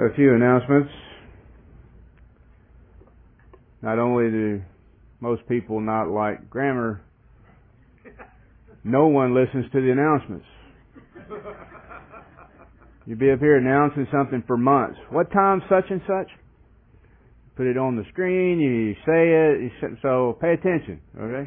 A few announcements. Not only do most people not like grammar, no one listens to the announcements. You'd be up here announcing something for months. What time such and such? Put it on the screen, you say it, so pay attention, okay?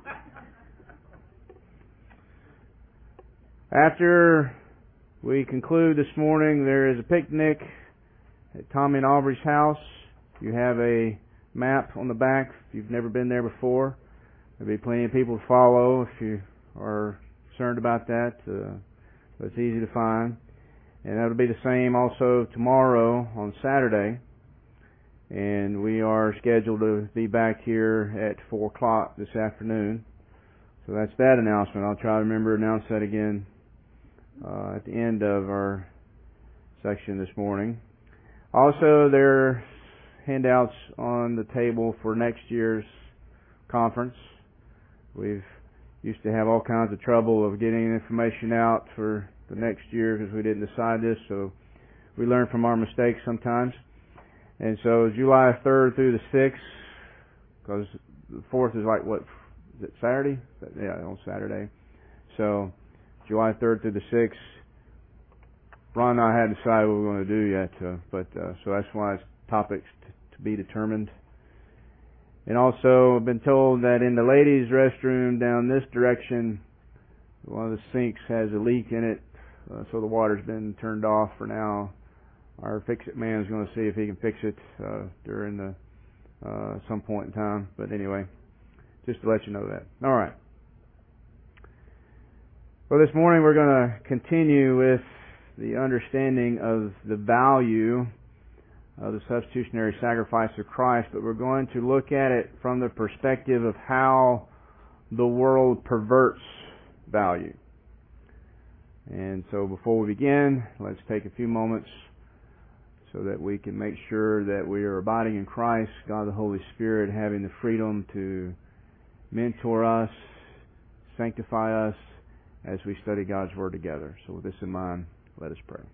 After we conclude this morning, there is a picnic at Tommy and Aubrey's house. You have a map on the back if you've never been there before. There'll be plenty of people to follow if you are concerned about that. But it's easy to find. And that'll be the same also tomorrow on Saturday. And we are scheduled to be back here at 4 o'clock this afternoon. So that's that announcement. I'll try to remember to announce that again at the end of our section this morning. Also, there are handouts on the table for next year's conference. We've used to have all kinds of trouble of getting information out for the next year because we didn't decide this, so we learn from our mistakes sometimes. And so July 3rd through the 6th, because the 4th is like what, is it Saturday? Yeah, on Saturday. So July 3rd through the 6th. Ron and I hadn't decided what we were going to do yet, but so that's why it's topics to be determined. And also, I've been told that in the ladies' restroom down this direction, one of the sinks has a leak in it, so the water's been turned off for now. Our fix-it man is going to see if he can fix it during the some point in time. But anyway, just to let you know that. All right. Well, this morning we're going to continue with the understanding of the value of the substitutionary sacrifice of Christ, but we're going to look at it from the perspective of how the world perverts value. And so before we begin, let's take a few moments so that we can make sure that we are abiding in Christ, God the Holy Spirit having the freedom to mentor us, sanctify us as we study God's Word together. So with this in mind, let us pray.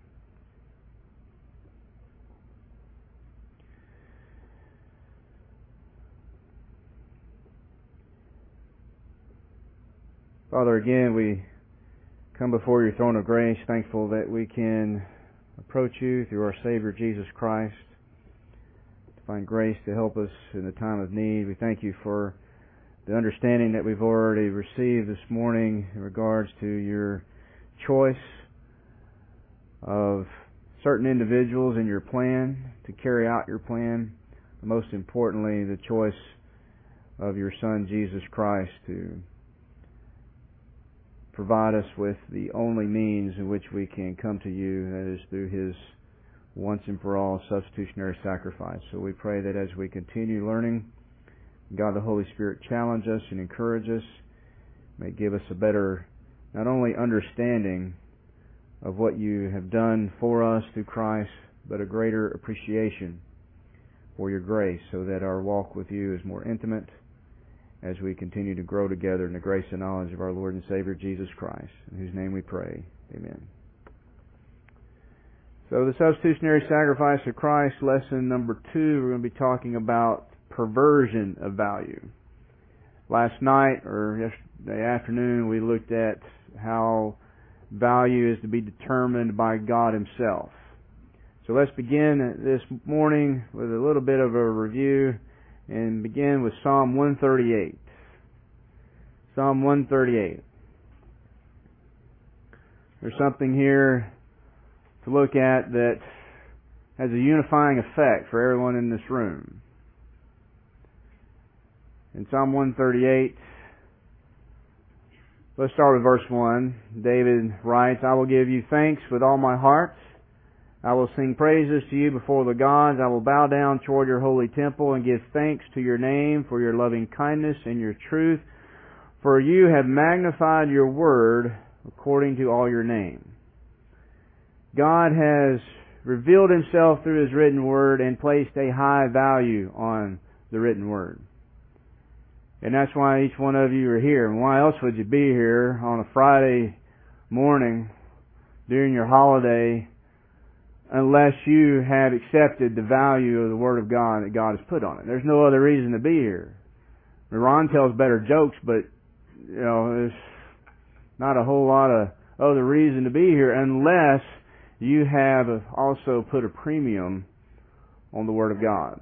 Father, again, we come before your throne of grace, thankful that we can approach you through our Savior Jesus Christ to find grace to help us in the time of need. We thank you for the understanding that we've already received this morning in regards to your choice of certain individuals in your plan to carry out your plan. Most importantly, the choice of your Son, Jesus Christ, to provide us with the only means in which we can come to you, that is through His once and for all substitutionary sacrifice. So we pray that as we continue learning, God the Holy Spirit challenge us and encourage us, may give us a better, not only understanding of what you have done for us through Christ, but a greater appreciation for your grace, so that our walk with you is more intimate as we continue to grow together in the grace and knowledge of our Lord and Savior Jesus Christ, in whose name we pray. Amen. So the substitutionary sacrifice of Christ, lesson number 2, we're going to be talking about perversion of value. Last night, or yesterday afternoon, we looked at how value is to be determined by God Himself. So let's begin this morning with a little bit of a review and begin with Psalm 138. Psalm 138. There's something here to look at that has a unifying effect for everyone in this room. In Psalm 138, let's start with verse 1. David writes, I will give you thanks with all my heart. I will sing praises to you before the gods. I will bow down toward your holy temple and give thanks to your name for your loving kindness and your truth. For you have magnified your word according to all your name. God has revealed Himself through His written word and placed a high value on the written word. And that's why each one of you are here. And why else would you be here on a Friday morning during your holiday unless you have accepted the value of the Word of God that God has put on it. There's no other reason to be here. Ron tells better jokes, but there's not a whole lot of other reason to be here unless you have also put a premium on the Word of God.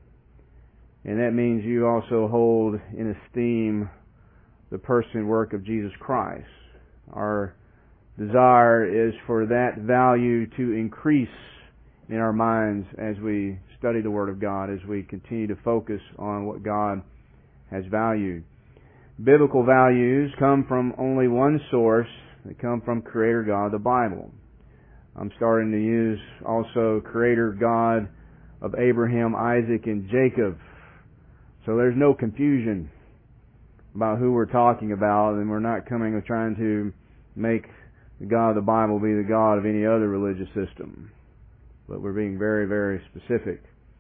And that means you also hold in esteem the person and work of Jesus Christ. Our desire is for that value to increase in our minds as we study the Word of God, as we continue to focus on what God has valued. Biblical values come from only one source. They come from Creator God, the Bible. I'm starting to use also Creator God of Abraham, Isaac, and Jacob. So there's no confusion about who we're talking about, and we're not coming and trying to make the God of the Bible be the God of any other religious system. But we're being very, very specific.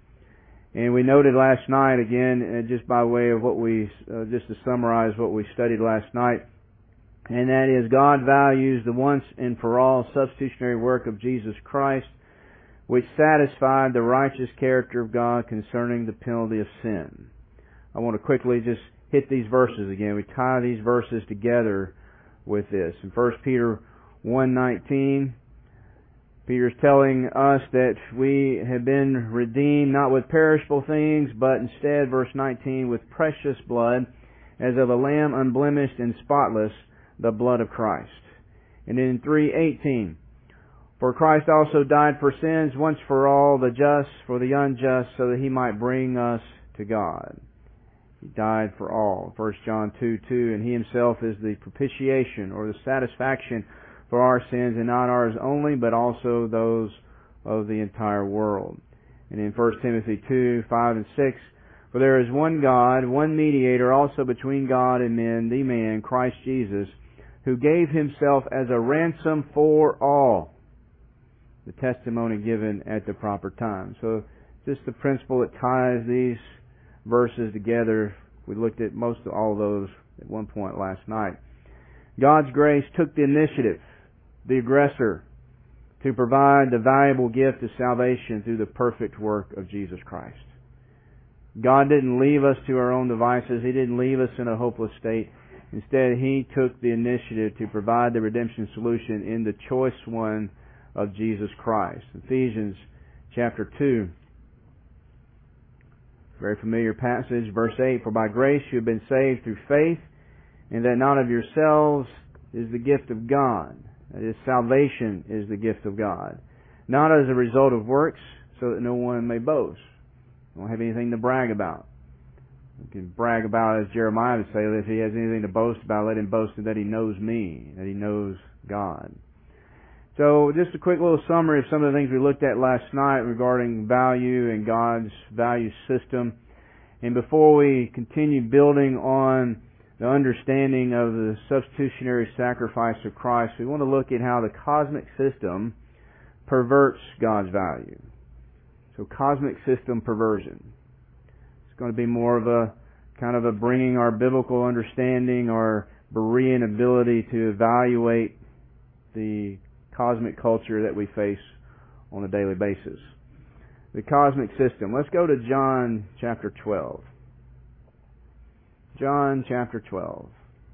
And we noted last night, again, just by way of what just to summarize what we studied last night, and that is God values the once and for all substitutionary work of Jesus Christ, which satisfied the righteous character of God concerning the penalty of sin. I want to quickly just hit these verses again. We tie these verses together with this. In 1 Peter 1:19, Peter's telling us that we have been redeemed not with perishable things, but instead, verse 19, with precious blood, as of a lamb unblemished and spotless, the blood of Christ. And in 3:18, for Christ also died for sins once for all, the just for the unjust, so that He might bring us to God. He died for all. 1 John 2:2, and He Himself is the propitiation or the satisfaction for our sins, and not ours only, but also those of the entire world. And in 1 Timothy 2:5 and 6, for there is one God, one mediator also between God and men, the man, Christ Jesus, who gave Himself as a ransom for all. The testimony given at the proper time. So just the principle that ties these verses together. We looked at most of all of those at one point last night. God's grace took the initiative, the aggressor, to provide the valuable gift of salvation through the perfect work of Jesus Christ. God didn't leave us to our own devices. He didn't leave us in a hopeless state. Instead, He took the initiative to provide the redemption solution in the choice one of Jesus Christ. Ephesians chapter 2. Very familiar passage, verse 8, for by grace you have been saved through faith, and that not of yourselves is the gift of God. That is, salvation is the gift of God. Not as a result of works, so that no one may boast. We don't have anything to brag about. We can brag about, as Jeremiah would say, that if he has anything to boast about, let him boast that he knows me, that he knows God. So just a quick little summary of some of the things we looked at last night regarding value and God's value system. And before we continue building on the understanding of the substitutionary sacrifice of Christ, we want to look at how the cosmic system perverts God's value. So cosmic system perversion. It's going to be more of a kind of a bringing our biblical understanding, our Berean ability to evaluate the cosmic culture that we face on a daily basis. The cosmic system. Let's go to John chapter 12. John chapter 12.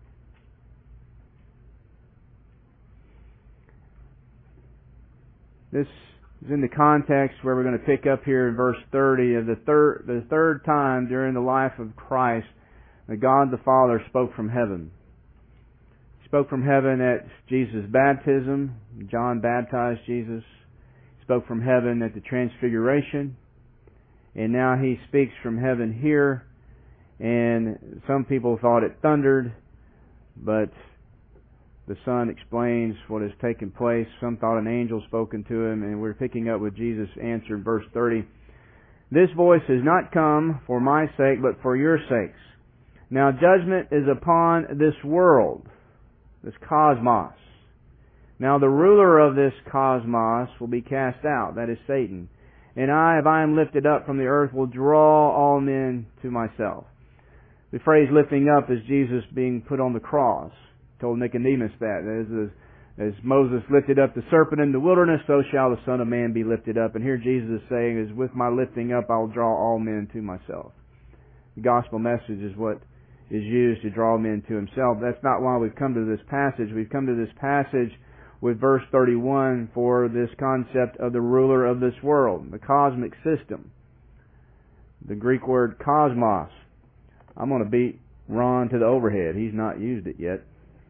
This is in the context where we're going to pick up here in verse 30 of the third time during the life of Christ that God the Father spoke from heaven. Spoke from heaven at Jesus' baptism. John baptized Jesus. Spoke from heaven at the Transfiguration. And now He speaks from heaven here. And some people thought it thundered, but the Son explains what has taken place. Some thought an angel spoken to Him, and we're picking up with Jesus' answer in verse 30. This voice has not come for my sake, but for your sakes. Now judgment is upon this world. This cosmos. Now the ruler of this cosmos will be cast out, that is Satan. And I, if I am lifted up from the earth, will draw all men to myself. The phrase lifting up is Jesus being put on the cross. He told Nicodemus that. That is As Moses lifted up the serpent in the wilderness, so shall the Son of Man be lifted up. And here Jesus is saying is, with my lifting up, I will draw all men to myself. The gospel message is what is used to draw men to Himself. That's not why we've come to this passage. We've come to this passage with verse 31 for this concept of the ruler of this world, the cosmic system. The Greek word cosmos. I'm going to beat Ron to the overhead. He's not used it yet.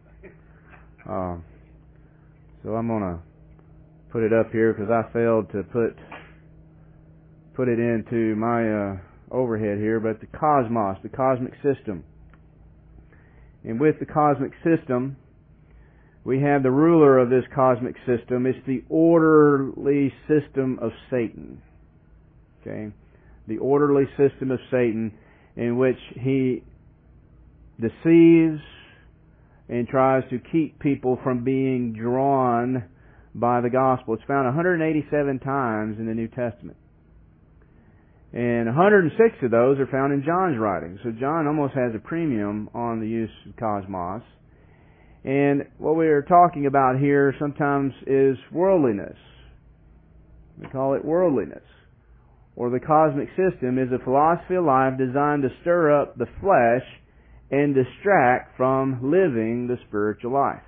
So I'm going to put it up here because I failed to put it into my overhead here. But the cosmos, the cosmic system. And with the cosmic system, we have the ruler of this cosmic system. It's the orderly system of Satan. Okay? The orderly system of Satan in which he deceives and tries to keep people from being drawn by the gospel. It's found 187 times in the New Testament. And 106 of those are found in John's writings. So John almost has a premium on the use of cosmos. And what we are talking about here sometimes is worldliness. We call it worldliness. Or the cosmic system is a philosophy of life designed to stir up the flesh and distract from living the spiritual life.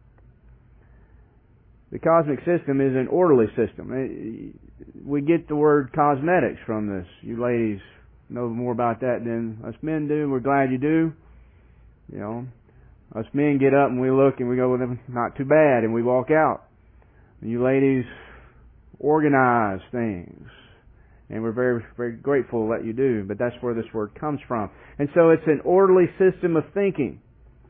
The cosmic system is an orderly system. We get the word cosmetics from this. You ladies know more about that than us men do. We're glad you do. You know, us men get up and we look and we go, well, not too bad, and we walk out. And you ladies organize things. And we're very, very grateful that you do. But that's where this word comes from. And so it's an orderly system of thinking.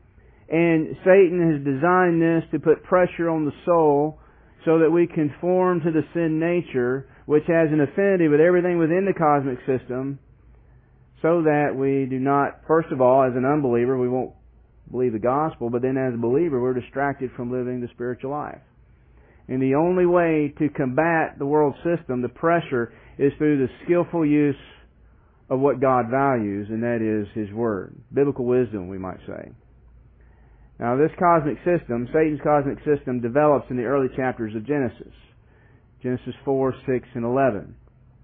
And Satan has designed this to put pressure on the soul so that we conform to the sin nature, which has an affinity with everything within the cosmic system, so that we do not, first of all, as an unbeliever, we won't believe the gospel, but then as a believer, we're distracted from living the spiritual life. And the only way to combat the world system, the pressure, is through the skillful use of what God values, and that is His Word. Biblical wisdom, we might say. Now, this cosmic system, Satan's cosmic system, develops in the early chapters of Genesis. Genesis 4, 6, and 11.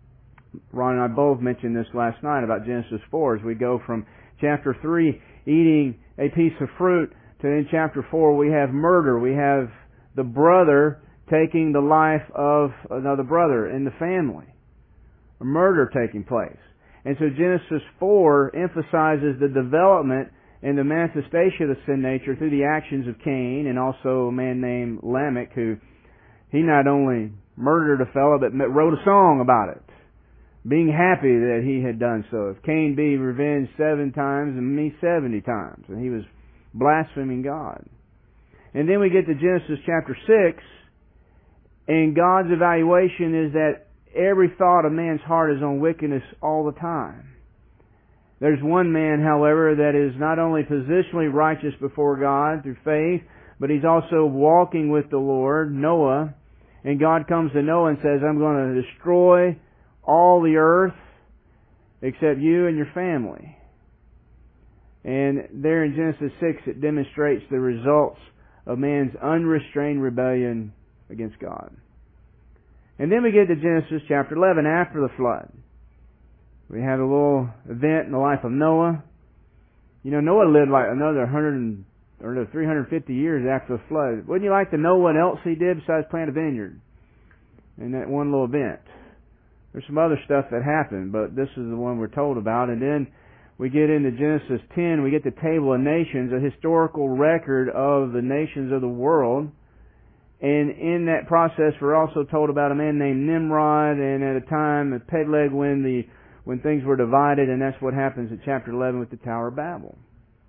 Ron and I both mentioned this last night about Genesis 4 as we go from chapter 3, eating a piece of fruit, to in chapter 4 we have murder. We have the brother taking the life of another brother in the family. A murder taking place. And so Genesis 4 emphasizes the development and the manifestation of the sin nature through the actions of Cain, and also a man named Lamech, who he not only murdered a fellow but wrote a song about it, being happy that he had done so. If Cain be revenged 7 times and me 70 times. And he was blaspheming God. And then we get to Genesis chapter 6, and God's evaluation is that every thought of man's heart is on wickedness all the time. There's one man, however, that is not only positionally righteous before God through faith, but he's also walking with the Lord, Noah. And God comes to Noah and says, I'm going to destroy all the earth except you and your family. And there in Genesis 6 it demonstrates the results of man's unrestrained rebellion against God. And then we get to Genesis chapter 11 after the flood. We have a little event in the life of Noah. You know, Noah lived like another 350 years after the flood. Wouldn't you like to know what else he did besides plant a vineyard? In that one little event. There's some other stuff that happened, but this is the one we're told about. And then we get into Genesis 10, we get the Table of Nations, a historical record of the nations of the world. And in that process, we're also told about a man named Nimrod, and at a time at Peleg when things were divided, and that's what happens in chapter 11 with the Tower of Babel.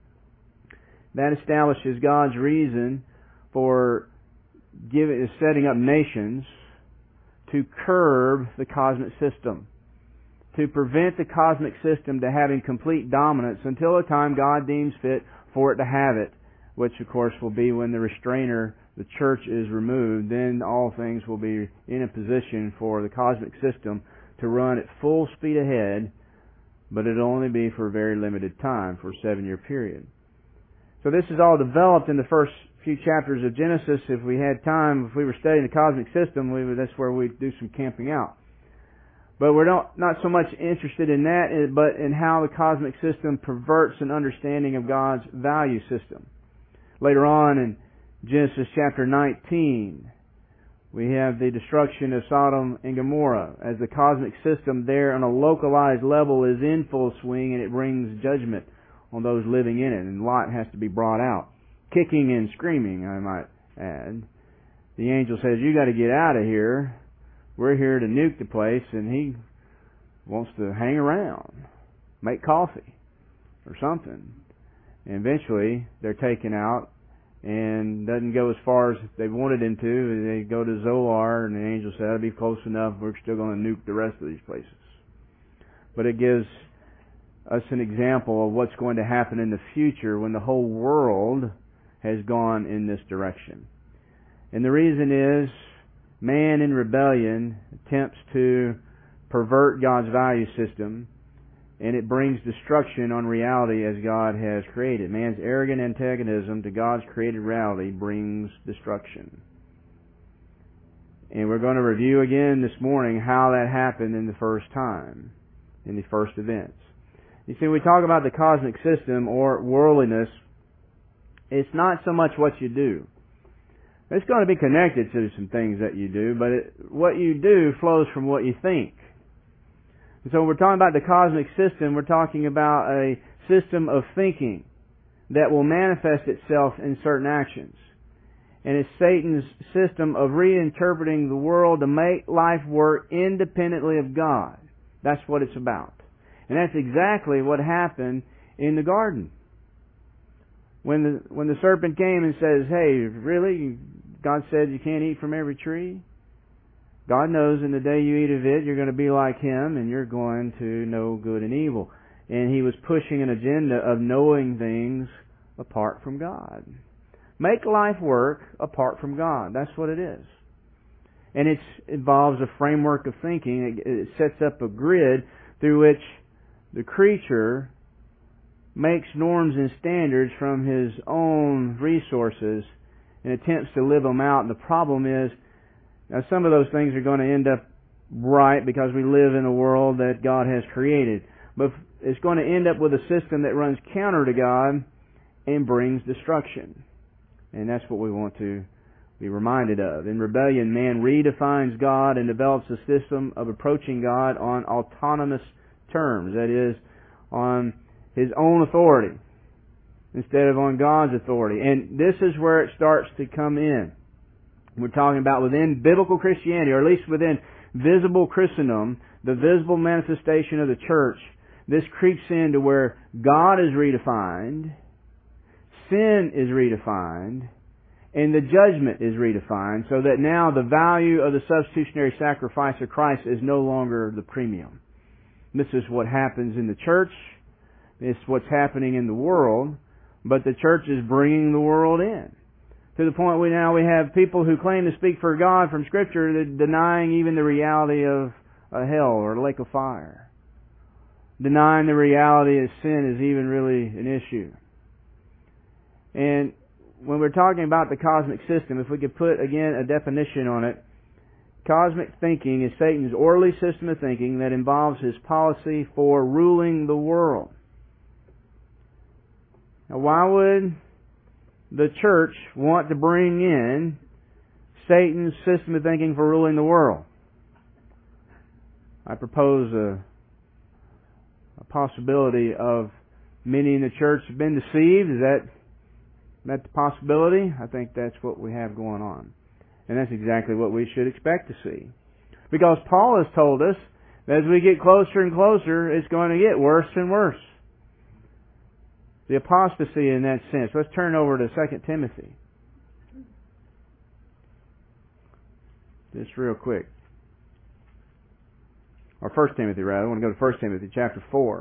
That establishes God's reason for setting up nations to curb the cosmic system, to prevent the cosmic system to having complete dominance until the time God deems fit for it to have it, which of course will be when the restrainer, the church, is removed. Then all things will be in a position for the cosmic system to run at full speed ahead, but it'll only be for a very limited time, for a 7-year period. So this is all developed in the first few chapters of Genesis. If we had time, if we were studying the cosmic system, that's where we'd do some camping out. But we're not so much interested in that, but in how the cosmic system perverts an understanding of God's value system. Later on in Genesis chapter 19, we have the destruction of Sodom and Gomorrah, as the cosmic system there on a localized level is in full swing, and it brings judgment on those living in it, and Lot has to be brought out. Kicking and screaming, I might add. The angel says, "You got to get out of here. We're here to nuke the place," and he wants to hang around, make coffee, or something. And eventually, they're taken out, and doesn't go as far as they wanted him to. They go to Zoar, and the angel said, "That'll be close enough. We're still going to nuke the rest of these places." But it gives us an example of what's going to happen in the future when the whole world has gone in this direction. And the reason is, man in rebellion attempts to pervert God's value system, and it brings destruction on reality as God has created. Man's arrogant antagonism to God's created reality brings destruction. And we're going to review again this morning how that happened in the first time, in the first events. You see, when we talk about the cosmic system or worldliness, it's not so much what you do. It's going to be connected to some things that you do, but what you do flows from what you think. And so when we're talking about the cosmic system, we're talking about a system of thinking that will manifest itself in certain actions. And it's Satan's system of reinterpreting the world to make life work independently of God. That's what it's about. And that's exactly what happened in the garden. When the serpent came and says, "Hey, really? God said you can't eat from every tree?" God knows in the day you eat of it, you're going to be like Him, and you're going to know good and evil. And He was pushing an agenda of knowing things apart from God. Make life work apart from God. That's what it is. And it involves a framework of thinking. It sets up a grid through which the creature makes norms and standards from his own resources and attempts to live them out. And the problem is, now some of those things are going to end up right because we live in a world that God has created. But it's going to end up with a system that runs counter to God and brings destruction. And that's what we want to be reminded of. In rebellion, man redefines God and develops a system of approaching God on autonomous terms. That is, on his own authority instead of on God's authority. And this is where it starts to come in. We're talking about within biblical Christianity, or at least within visible Christendom, the visible manifestation of the church. This creeps into where God is redefined, sin is redefined, and the judgment is redefined, so that now the value of the substitutionary sacrifice of Christ is no longer the premium. This is what happens in the church. It's what's happening in the world. But the church is bringing the world in. To the point where now we have people who claim to speak for God from Scripture denying even the reality of a hell or a lake of fire. Denying the reality that sin is even really an issue. And when we're talking about the cosmic system, if we could put, again, a definition on it, cosmic thinking is Satan's orderly system of thinking that involves his policy for ruling the world. Now, why would the church want to bring in Satan's system of thinking for ruling the world? I propose a possibility of many in the church have been deceived. Is that the possibility? I think that's what we have going on. And that's exactly what we should expect to see. Because Paul has told us that as we get closer and closer, it's going to get worse and worse. The apostasy in that sense. Let's turn over to 2 Timothy. Just real quick. Or 1 Timothy, rather. I want to go to 1 Timothy chapter 4.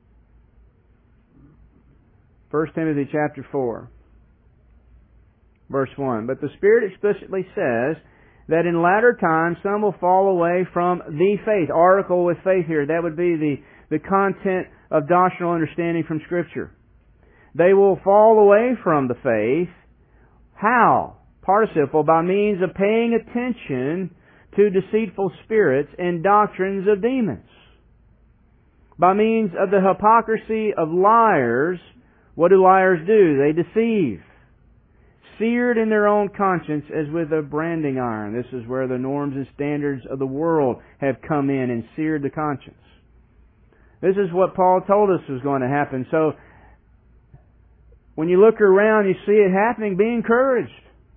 1 Timothy chapter 4. Verse 1. But the Spirit explicitly says that in latter times some will fall away from the faith. Article with faith here. That would be the content of doctrinal understanding from Scripture. they will fall away from the faith. How? Participle, by means of paying attention to deceitful spirits and doctrines of demons. By means of the hypocrisy of liars, what do liars do? They deceive. Seared in their own conscience as with a branding iron. This is where the norms and standards of the world have come in and seared the conscience. This is what Paul told us was going to happen. So, when you look around, you see it happening, be encouraged.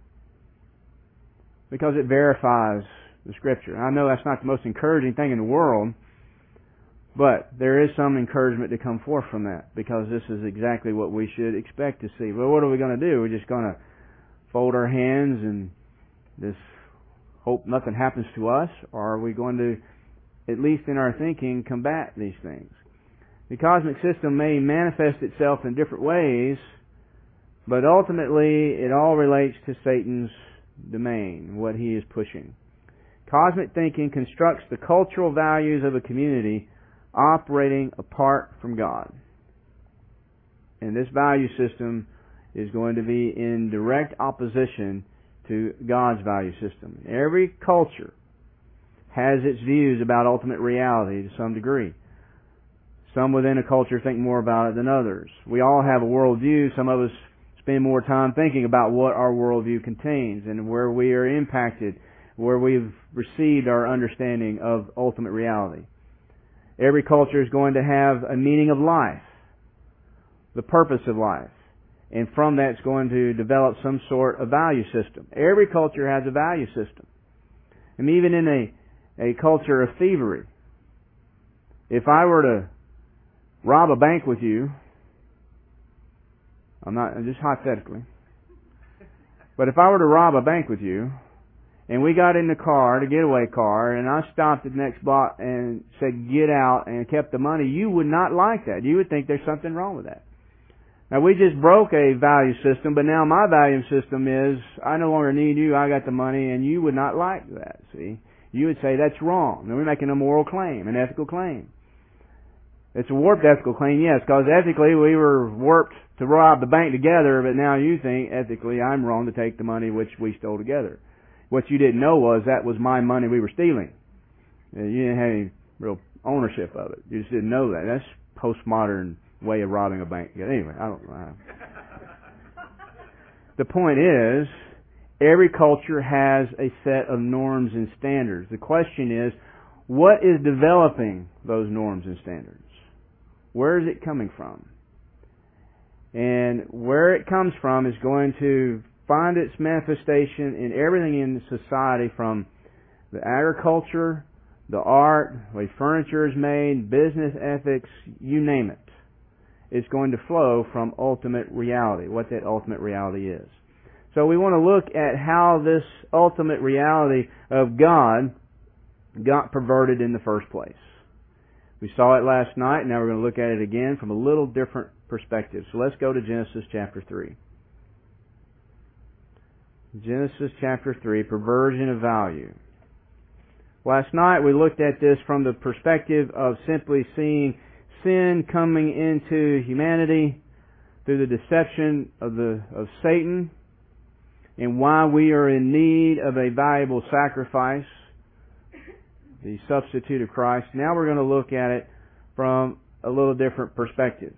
Because it verifies the Scripture. I know that's not the most encouraging thing in the world, but there is some encouragement to come forth from that, because this is exactly what we should expect to see. Well, what are we going to do? We're just going to fold our hands and just hope nothing happens to us? Or are we going to, at least in our thinking, combat these things? The cosmic system may manifest itself in different ways, but ultimately it all relates to Satan's domain, what he is pushing. Cosmic thinking constructs the cultural values of a community operating apart from God. And this value system is going to be in direct opposition to God's value system. Every culture has its views about ultimate reality to some degree. Some within a culture think more about it than others. We all have a worldview. Some of us spend more time thinking about what our worldview contains and where we are impacted, where we've received our understanding of ultimate reality. Every culture is going to have a meaning of life, the purpose of life. And from that, it's going to develop some sort of value system. Every culture has a value system. And even in a culture of thievery, if I were to rob a bank with you, just hypothetically, but if I were to rob a bank with you, and we got in the car, the getaway car, and I stopped at the next block and said, get out, and kept the money, you would not like that. You would think there's something wrong with that. Now, we just broke a value system, but now my value system is, I no longer need you, I got the money, and you would not like that, see? You would say, that's wrong. Now, we're making a moral claim, an ethical claim. It's a warped ethical claim, yes, because ethically we were warped to rob the bank together, but now you think, ethically, I'm wrong to take the money which we stole together. What you didn't know was that was my money we were stealing. You didn't have any real ownership of it. You just didn't know that. That's postmodern way of robbing a bank. Anyway, I don't know. The point is, every culture has a set of norms and standards. The question is, what is developing those norms and standards? Where is it coming from? And where it comes from is going to find its manifestation in everything in society, from the agriculture, the art, the way furniture is made, business ethics, you name it. It's going to flow from ultimate reality, what that ultimate reality is. So we want to look at how this ultimate reality of God got perverted in the first place. We saw it last night, and now we're going to look at it again from a little different perspective. So let's go to Genesis chapter 3. Genesis chapter 3, perversion of value. Last night we looked at this from the perspective of simply seeing sin coming into humanity through the deception of Satan, and why we are in need of a valuable sacrifice, the substitute of Christ. Now we're going to look at it from a little different perspective.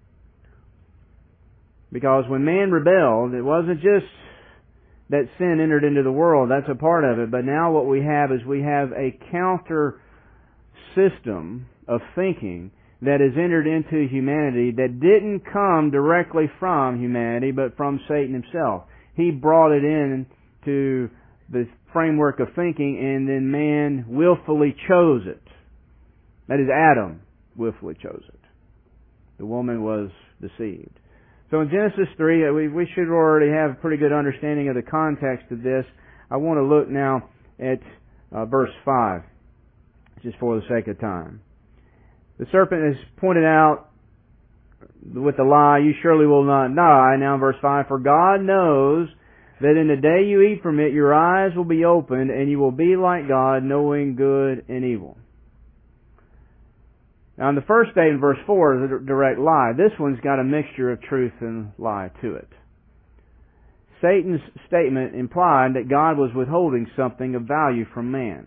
Because when man rebelled, it wasn't just that sin entered into the world. That's a part of it. But now what we have is we have a counter system of thinking that has entered into humanity that didn't come directly from humanity, but from Satan himself. He brought it in to the framework of thinking, and then man willfully chose it. That is, Adam willfully chose it. The woman was deceived. So in Genesis 3, we should already have a pretty good understanding of the context of this. I want to look now at verse 5, just for the sake of time. The serpent has pointed out with the lie, you surely will not die. Now in verse 5, for God knows that in the day you eat from it, your eyes will be opened, and you will be like God, knowing good and evil. Now, in the first statement, verse 4, is a direct lie. This one's got a mixture of truth and lie to it. Satan's statement implied that God was withholding something of value from man.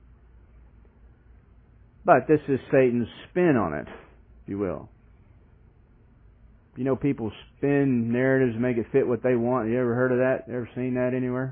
But this is Satan's spin on it, if you will. You know, people spin narratives to make it fit what they want. You ever heard of that? Ever seen that anywhere?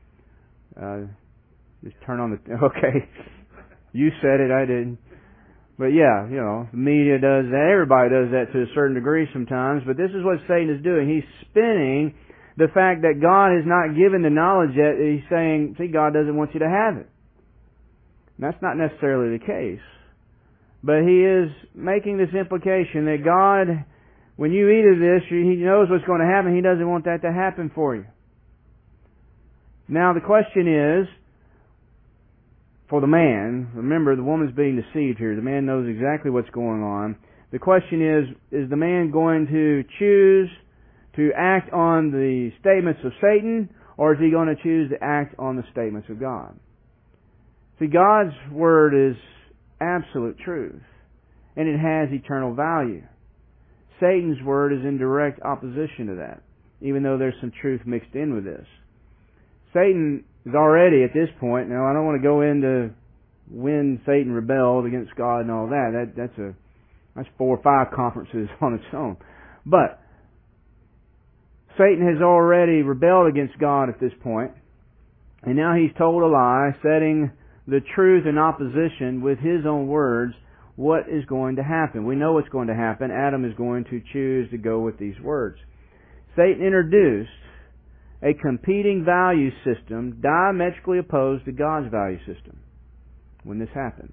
Just turn on the... Okay. You said it, I didn't. But yeah, you know, the media does that. Everybody does that to a certain degree sometimes. But this is what Satan is doing. He's spinning the fact that God has not given the knowledge yet. He's saying, see, God doesn't want you to have it. And that's not necessarily the case. But he is making this implication that God, when you eat of this, He knows what's going to happen. He doesn't want that to happen for you. Now the question is, for the man, remember the woman's being deceived here. The man knows exactly what's going on. The question is the man going to choose to act on the statements of Satan, or is he going to choose to act on the statements of God? See, God's Word is absolute truth, and it has eternal value. Satan's Word is in direct opposition to that, even though there's some truth mixed in with this. Satan is already at this point, now I don't want to go into when Satan rebelled against God and all that. That's 4 or 5 conferences on its own. But Satan has already rebelled against God at this point, and now he's told a lie, setting the truth in opposition with his own words. What is going to happen? We know what's going to happen. Adam is going to choose to go with these words. Satan introduced a competing value system diametrically opposed to God's value system when this happened.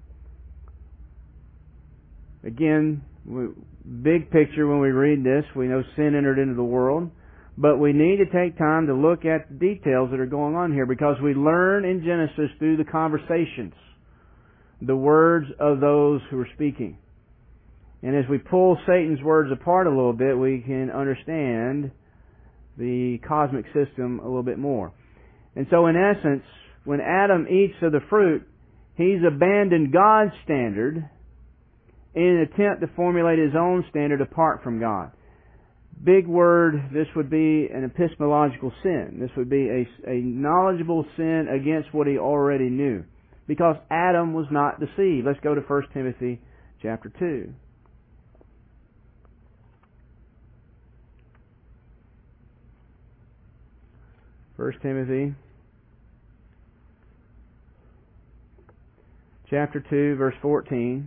Again, big picture when we read this, we know sin entered into the world, but we need to take time to look at the details that are going on here, because we learn in Genesis through the conversations, the words of those who are speaking. And as we pull Satan's words apart a little bit, we can understand the cosmic system a little bit more. And so in essence, when Adam eats of the fruit, he's abandoned God's standard in an attempt to formulate his own standard apart from God. Big word, this would be an epistemological sin. This would be a knowledgeable sin against what he already knew, because Adam was not deceived. Let's go to 1 Timothy chapter 2. First Timothy chapter 2, verse 14.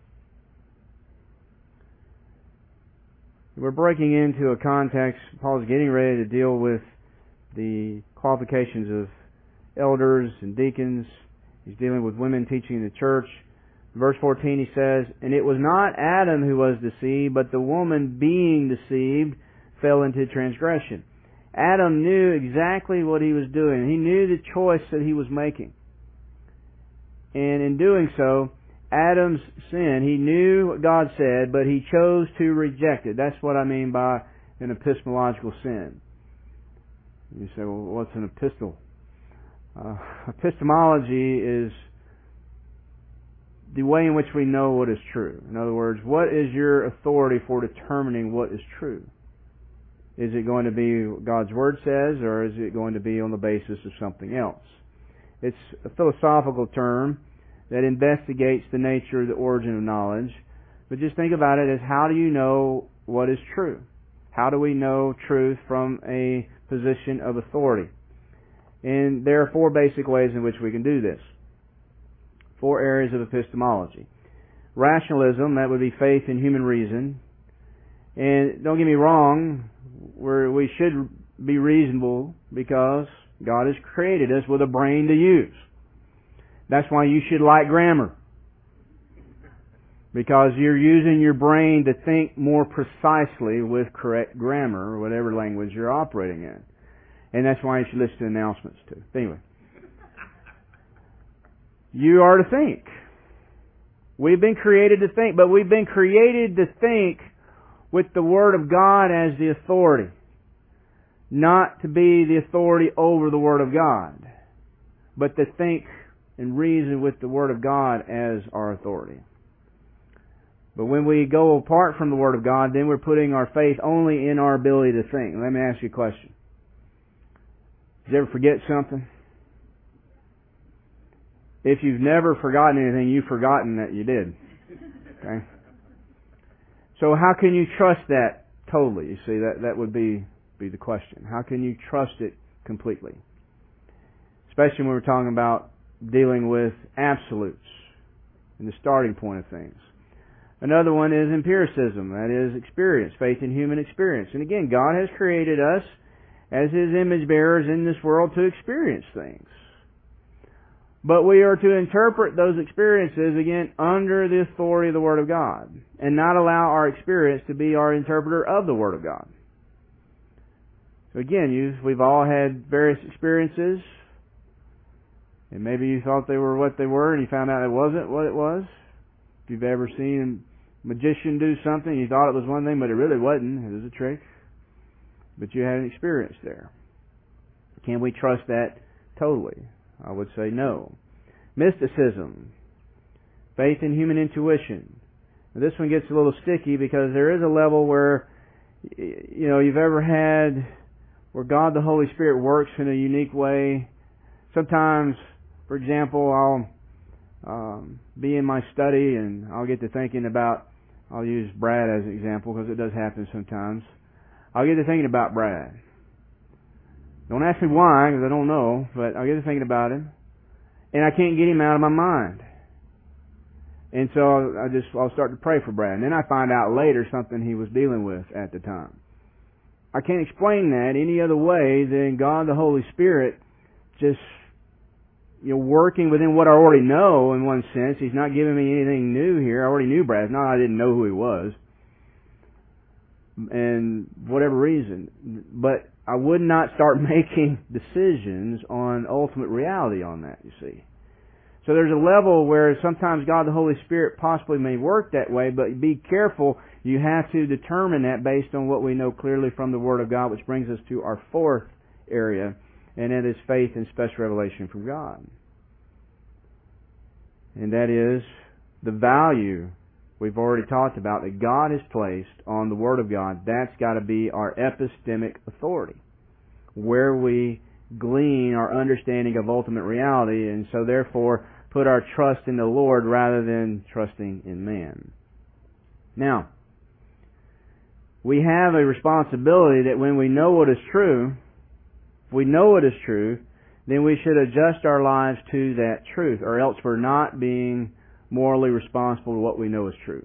We're breaking into a context. Paul's getting ready to deal with the qualifications of elders and deacons. He's dealing with women teaching in the church. Verse 14 he says, "And it was not Adam who was deceived, but the woman being deceived fell into transgression." Adam knew exactly what he was doing. He knew the choice that he was making. And in doing so, Adam's sin, he knew what God said, but he chose to reject it. That's what I mean by an epistemological sin. You say, well, what's an epistle? Epistemology is the way in which we know what is true. In other words, what is your authority for determining what is true? Is it going to be what God's Word says, or is it going to be on the basis of something else? It's a philosophical term that investigates the nature of the origin of knowledge. But just think about it as, how do you know what is true? How do we know truth from a position of authority? And there are 4 basic ways in which we can do this. 4 areas of epistemology. Rationalism, that would be faith in human reason. And don't get me wrong, we should be reasonable because God has created us with a brain to use. That's why you should like grammar, because you're using your brain to think more precisely with correct grammar, or whatever language you're operating in. And that's why you should listen to announcements too. Anyway, you are to think. We've been created to think, but we've been created to think with the Word of God as the authority, not to be the authority over the Word of God, but to think and reason with the Word of God as our authority. But when we go apart from the Word of God, then we're putting our faith only in our ability to think. Let me ask you a question. Did you ever forget something? If you've never forgotten anything, you've forgotten that you did. Okay? So how can you trust that totally? You see, that would be the question. How can you trust it completely? Especially when we're talking about dealing with absolutes and the starting point of things. Another one is empiricism, that is experience, faith in human experience. And again, God has created us as His image bearers in this world to experience things. But we are to interpret those experiences, again, under the authority of the Word of God, and not allow our experience to be our interpreter of the Word of God. So again, we've all had various experiences, and maybe you thought they were what they were, and you found out it wasn't what it was. If you've ever seen a magician do something, you thought it was one thing, but it really wasn't. It was a trick. But you had an experience there. Can we trust that totally? I would say no. Mysticism. Faith in human intuition. Now, this one gets a little sticky because there is a level where, you've ever had where God the Holy Spirit works in a unique way. Sometimes, for example, I'll be in my study and I'll get to thinking about, I'll use Brad as an example because it does happen sometimes. I'll get to thinking about Brad. Don't ask me why, because I don't know, but I'll get to thinking about him. And I can't get him out of my mind. And so I'll start to pray for Brad. And then I find out later something he was dealing with at the time. I can't explain that any other way than God the Holy Spirit just working within what I already know in one sense. He's not giving me anything new here. I already knew Brad. It's not I didn't know who he was. And whatever reason. But I would not start making decisions on ultimate reality on that, you see. So there's a level where sometimes God the Holy Spirit possibly may work that way, but be careful. You have to determine that based on what we know clearly from the Word of God, which brings us to our fourth area, and that is faith and special revelation from God. And that is the value we've already talked about that God has placed on the Word of God. That's got to be our epistemic authority, where we glean our understanding of ultimate reality, and so therefore put our trust in the Lord rather than trusting in man. Now, we have a responsibility that when we know what is true, if we know what is true, then we should adjust our lives to that truth, or else we're not being morally responsible to what we know is true.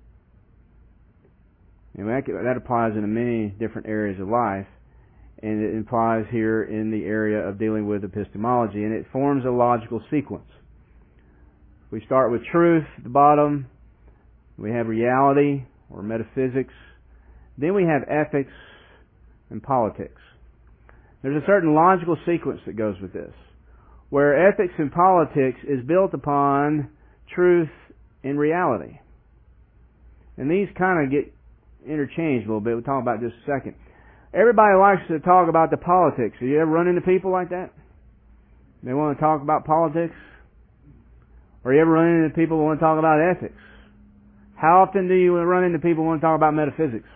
And that applies in many different areas of life, and it applies here in the area of dealing with epistemology, and it forms a logical sequence. We start with truth at the bottom, we have reality or metaphysics, then we have ethics and politics. There's a certain logical sequence that goes with this, where ethics and politics is built upon truth and reality. And these kind of get interchanged a little bit. We'll talk about this in a second. Everybody likes to talk about the politics. Have you ever run into people like that? They want to talk about politics? Or you ever run into people who want to talk about ethics? How often do you run into people who want to talk about metaphysics?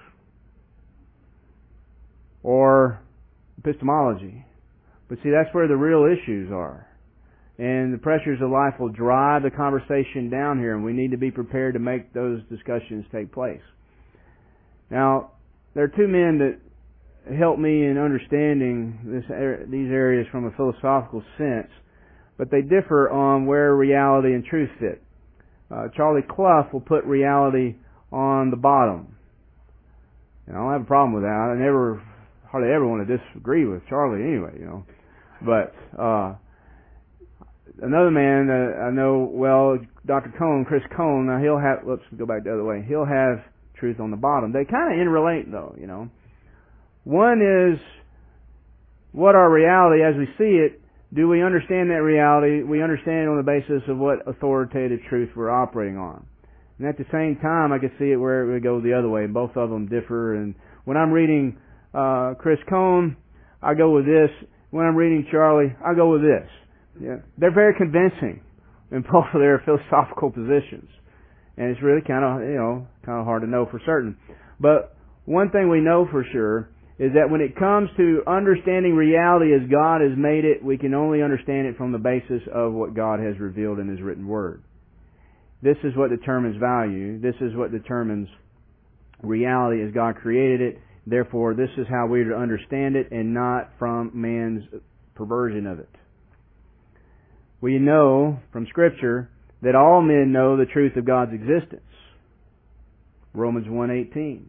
Or epistemology? But see, that's where the real issues are. And the pressures of life will drive the conversation down here, and we need to be prepared to make those discussions take place. Now, there are two men that help me in understanding these areas from a philosophical sense, but they differ on where reality and truth fit. Charlie Clough will put reality on the bottom. And I don't have a problem with that. I hardly ever want to disagree with Charlie anyway, But another man I know well, Dr. Cone, Chris Cone, now he'll have, let's go back the other way, he'll have truth on the bottom. They kind of interrelate though, One is what our reality as we see it. Do we understand that reality? We understand it on the basis of what authoritative truth we're operating on. And at the same time, I can see it where it would go the other way. Both of them differ. And when I'm reading Chris Cone, I go with this. When I'm reading Charlie, I go with this. Yeah. They're very convincing in both of their philosophical positions. And it's really kind of hard to know for certain. But one thing we know for sure is that when it comes to understanding reality as God has made it, we can only understand it from the basis of what God has revealed in His written Word. This is what determines value. This is what determines reality as God created it. Therefore, this is how we are to understand it, and not from man's perversion of it. We know from Scripture that all men know the truth of God's existence. Romans 1:18.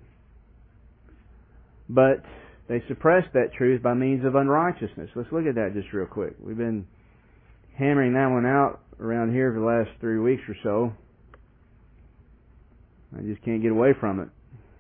But they suppress that truth by means of unrighteousness. Let's look at that just real quick. We've been hammering that one out around here for the last 3 weeks or so. I just can't get away from it.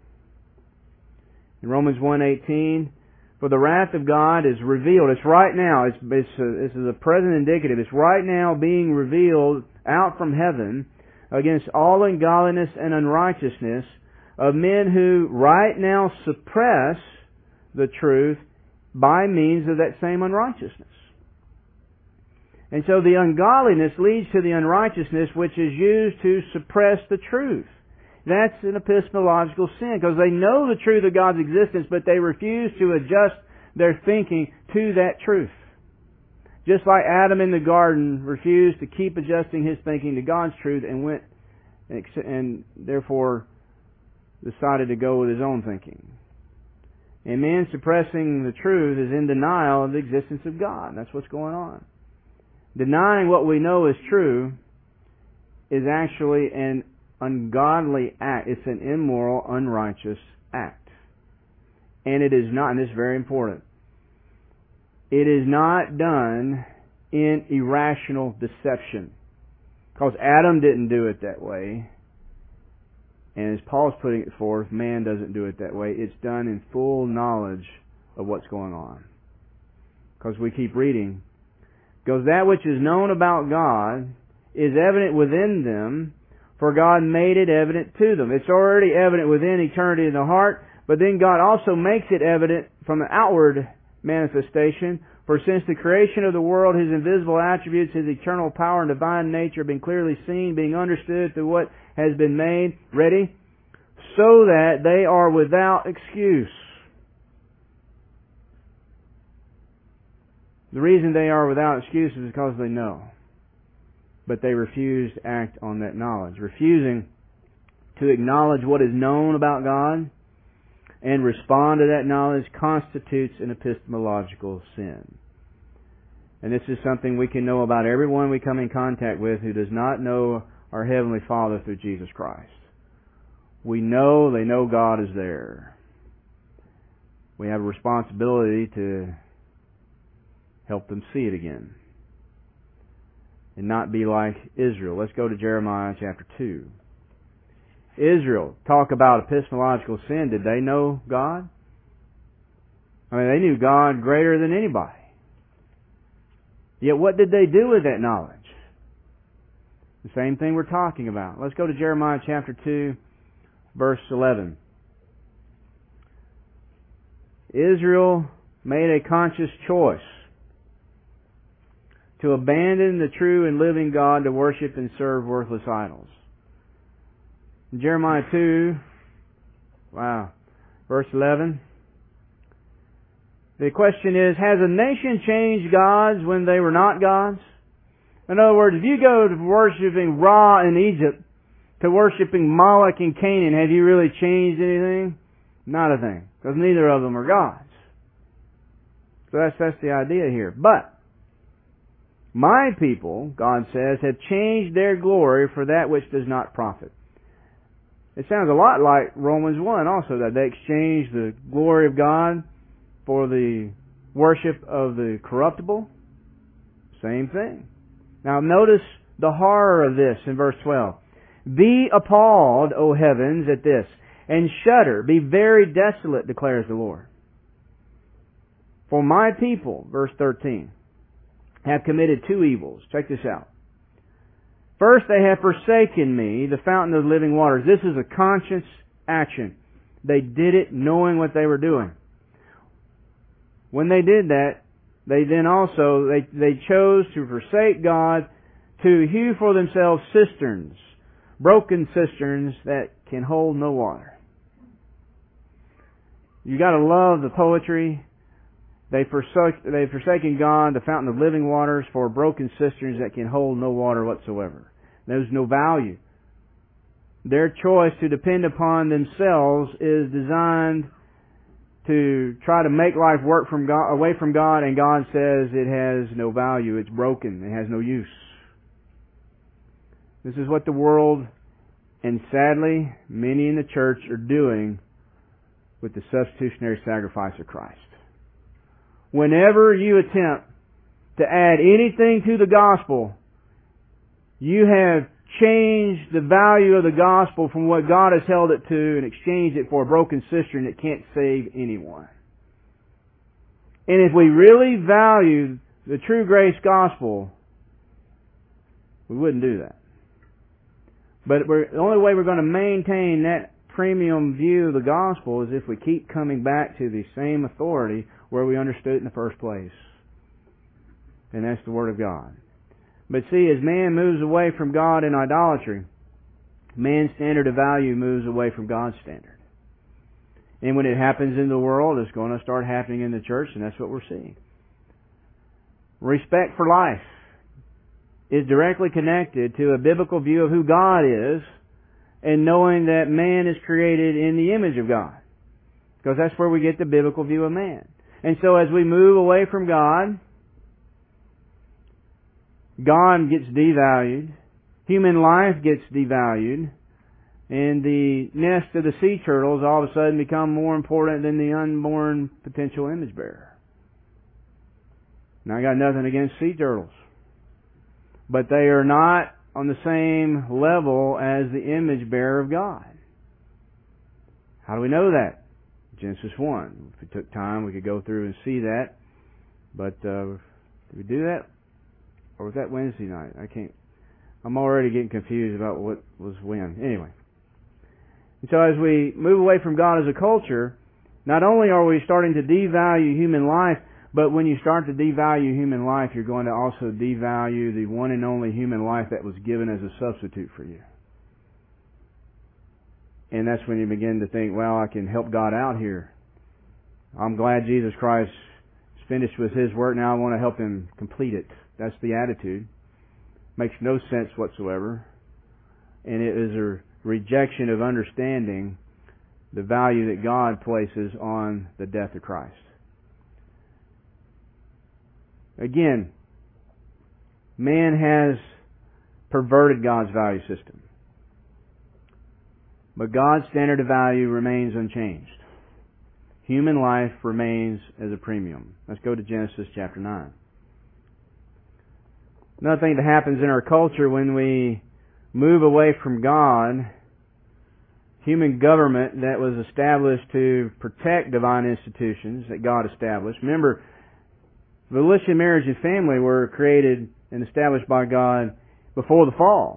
In Romans 1:18, for the wrath of God is revealed. It's right now. This is a present indicative. It's right now being revealed out from heaven against all ungodliness and unrighteousness of men who right now suppress the truth by means of that same unrighteousness. And so the ungodliness leads to the unrighteousness which is used to suppress the truth. That's an epistemological sin, because they know the truth of God's existence, but they refuse to adjust their thinking to that truth. Just like Adam in the garden refused to keep adjusting his thinking to God's truth and therefore decided to go with his own thinking. And man suppressing the truth is in denial of the existence of God. That's what's going on. Denying what we know is true is actually an ungodly act. It's an immoral, unrighteous act. And it is not, and this is very important, it is not done in irrational deception. Because Adam didn't do it that way. And as Paul's putting it forth, man doesn't do it that way. It's done in full knowledge of what's going on. Because we keep reading. Because that which is known about God is evident within them, for God made it evident to them. It's already evident within eternity in the heart, but then God also makes it evident from an outward manifestation. For since the creation of the world, His invisible attributes, His eternal power and divine nature have been clearly seen, being understood through what has been made. Ready? So that they are without excuse. The reason they are without excuse is because they know. But they refuse to act on that knowledge. Refusing to acknowledge what is known about God and respond to that knowledge constitutes an epistemological sin. And this is something we can know about everyone we come in contact with who does not know our Heavenly Father through Jesus Christ. We know they know God is there. We have a responsibility to help them see it again. And not be like Israel. Let's go to Jeremiah chapter 2. Israel, talk about epistemological sin. Did they know God? I mean, they knew God greater than anybody. Yet what did they do with that knowledge? The same thing we're talking about. Let's go to Jeremiah chapter 2, verse 11. Israel made a conscious choice to abandon the true and living God to worship and serve worthless idols. In Jeremiah 2, verse 11. The question is, has a nation changed gods when they were not gods? In other words, if you go to worshiping Ra in Egypt to worshiping Moloch in Canaan, have you really changed anything? Not a thing, because neither of them are gods. So that's the idea here. But my people, God says, have changed their glory for that which does not profit. It sounds a lot like Romans 1 also, that they exchanged the glory of God for the worship of the corruptible. Same thing. Now notice the horror of this in verse 12. Be appalled, O heavens, at this, and shudder, be very desolate, declares the Lord. For my people, verse 13, have committed two evils. Check this out. First, they have forsaken me, the fountain of living waters. This is a conscious action. They did it knowing what they were doing. When they did that, they then also, they chose to forsake God, to hew for themselves cisterns, broken cisterns that can hold no water. You got to love the poetry. They've forsaken God, the fountain of living waters, for broken cisterns that can hold no water whatsoever. There's no value. Their choice to depend upon themselves is designed to try to make life work from God, away from God, and God says it has no value. It's broken. It has no use. This is what the world, and sadly, many in the church are doing with the substitutionary sacrifice of Christ. Whenever you attempt to add anything to the gospel, you have changed the value of the gospel from what God has held it to and exchanged it for a broken cistern that can't save anyone. And if we really value the true grace gospel, we wouldn't do that. But the only way we're going to maintain that premium view of the gospel is if we keep coming back to the same authority where we understood it in the first place. And that's the Word of God. But see, as man moves away from God in idolatry, man's standard of value moves away from God's standard. And when it happens in the world, it's going to start happening in the church, and that's what we're seeing. Respect for life is directly connected to a biblical view of who God is, and knowing that man is created in the image of God. Because that's where we get the biblical view of man. And so as we move away from God, God gets devalued, human life gets devalued, and the nest of the sea turtles all of a sudden become more important than the unborn potential image bearer. Now I got nothing against sea turtles, but they are not on the same level as the image bearer of God. How do we know that? Genesis 1. If we took time, we could go through and see that. But did we do that? Or was that Wednesday night? I'm already getting confused about what was when. Anyway. And so as we move away from God as a culture, not only are we starting to devalue human life, but when you start to devalue human life, you're going to also devalue the one and only human life that was given as a substitute for you. And that's when you begin to think, well, I can help God out here. I'm glad Jesus Christ is finished with His work. Now I want to help Him complete it. That's the attitude. Makes no sense whatsoever. And it is a rejection of understanding the value that God places on the death of Christ. Again, man has perverted God's value system. But God's standard of value remains unchanged. Human life remains as a premium. Let's go to Genesis chapter 9. Another thing that happens in our culture when we move away from God, human government that was established to protect divine institutions that God established. Remember, volition, marriage, and family were created and established by God before the fall.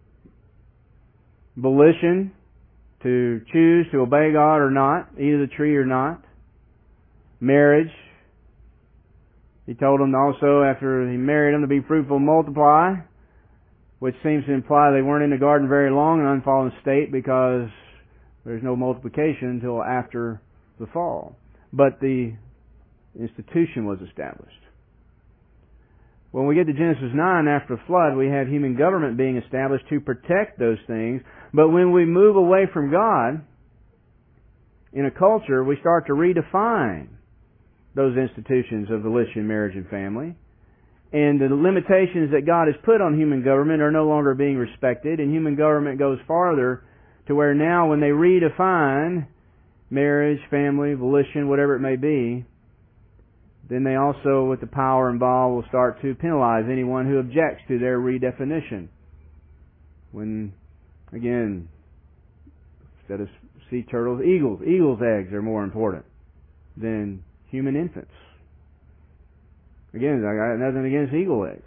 Volition, to choose to obey God or not, eat of the tree or not. Marriage, He told them also after He married them to be fruitful and multiply, which seems to imply they weren't in the garden very long in an unfallen state because there's no multiplication until after the fall. But the institution was established. When we get to Genesis 9, after the flood, we have human government being established to protect those things. But when we move away from God, in a culture, we start to redefine those institutions of volition, marriage, and family. And the limitations that God has put on human government are no longer being respected, and human government goes farther to where now when they redefine marriage, family, volition, whatever it may be, then they also, with the power involved, will start to penalize anyone who objects to their redefinition. When, again, instead of sea turtles, eagles. Eagles' eggs are more important than human infants. Again, I got nothing against eagle eggs.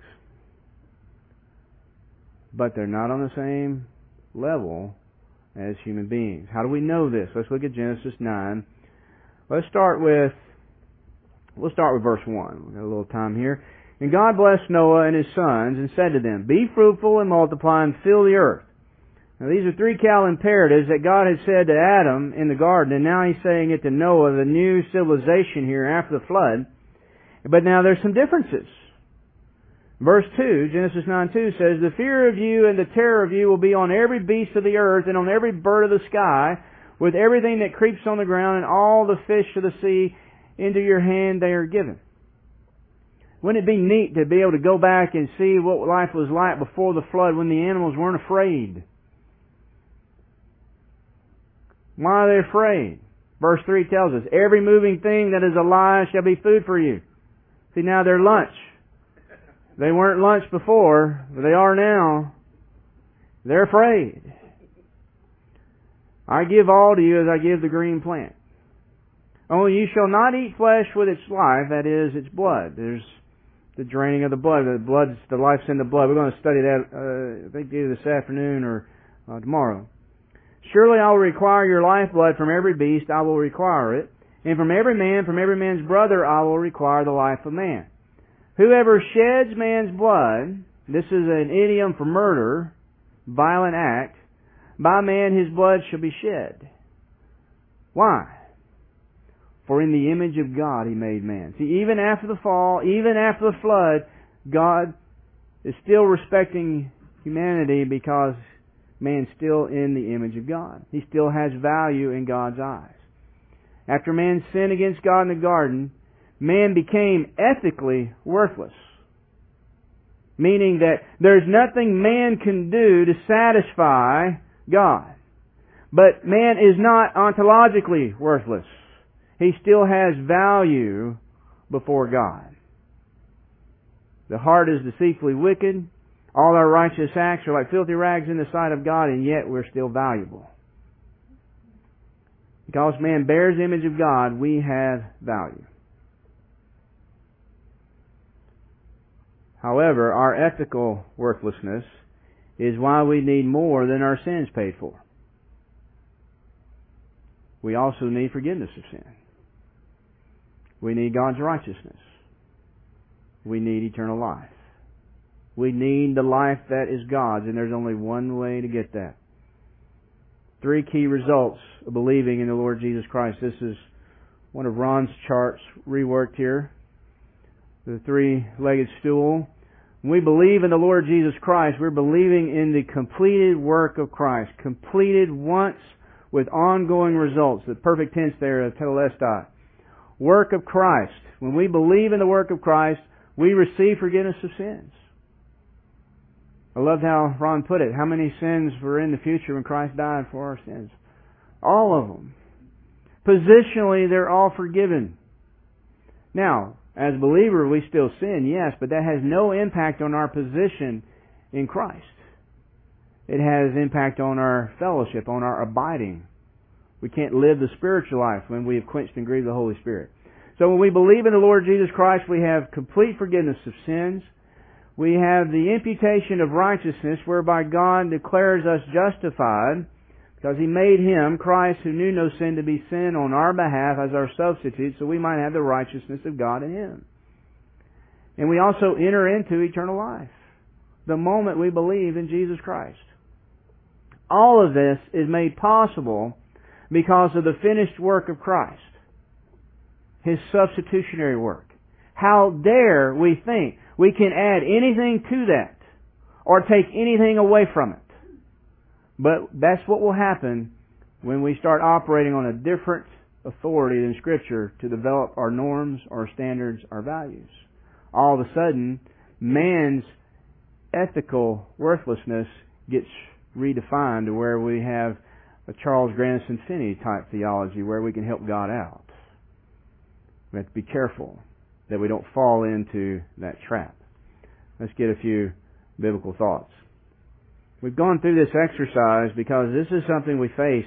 But they're not on the same level as human beings. How do we know this? Let's look at Genesis 9. We'll start with verse 1. We've got a little time here. And God blessed Noah and his sons and said to them, Be fruitful and multiply and fill the earth, Now these are 3 cal imperatives that God had said to Adam in the garden, and now He's saying it to Noah, the new civilization here after the flood. But now there's some differences. Verse 2, Genesis 9:2 says, "The fear of you and the terror of you will be on every beast of the earth and on every bird of the sky, with everything that creeps on the ground and all the fish of the sea. Into your hand they are given." Wouldn't it be neat to be able to go back and see what life was like before the flood when the animals weren't afraid? Why are they afraid? Verse 3 tells us, "Every moving thing that is alive shall be food for you." See, now they're lunch. They weren't lunch before, but they are now. They're afraid. "I give all to you as I give the green plant. Only you shall not eat flesh with its life," that is, its blood. There's the draining of the blood. The life's in the blood. We're going to study that, I think, either this afternoon or tomorrow. "Surely I will require your lifeblood from every beast. I will require it. And from every man's brother, I will require the life of man. Whoever sheds man's blood," this is an idiom for murder, violent act, "by man his blood shall be shed." Why? "For in the image of God He made man." See, even after the fall, even after the flood, God is still respecting humanity because man's still in the image of God. He still has value in God's eyes. After man's sin against God in the garden, man became ethically worthless. Meaning that there's nothing man can do to satisfy God. But man is not ontologically worthless. He still has value before God. "The heart is deceitfully wicked. All our righteous acts are like filthy rags in the sight of God, and yet we're still valuable." Because man bears the image of God, we have value. However, our ethical worthlessness is why we need more than our sins paid for. We also need forgiveness of sin. We need God's righteousness. We need eternal life. We need the life that is God's, and there's only one way to get that. 3 key results of believing in the Lord Jesus Christ. This is one of Ron's charts reworked here. The 3-legged stool. When we believe in the Lord Jesus Christ, we're believing in the completed work of Christ. Completed once with ongoing results. The perfect tense there of tetelestai. Work of Christ. When we believe in the work of Christ, we receive forgiveness of sins. I loved how Ron put it. How many sins were in the future when Christ died for our sins? All of them. Positionally, they're all forgiven. Now, as a believer, we still sin, yes, but that has no impact on our position in Christ. It has impact on our fellowship, on our abiding. We can't live the spiritual life when we have quenched and grieved the Holy Spirit. So when we believe in the Lord Jesus Christ, we have complete forgiveness of sins. We have the imputation of righteousness whereby God declares us justified because He made Him, Christ, who knew no sin, to be sin on our behalf as our substitute so we might have the righteousness of God in Him. And we also enter into eternal life the moment we believe in Jesus Christ. All of this is made possible because of the finished work of Christ. His substitutionary work. How dare we think we can add anything to that or take anything away from it. But that's what will happen when we start operating on a different authority than Scripture to develop our norms, our standards, our values. All of a sudden, man's ethical worthlessness gets redefined to where we have a Charles Grandison Finney type theology where we can help God out. We have to be careful that we don't fall into that trap. Let's get a few biblical thoughts. We've gone through this exercise because this is something we face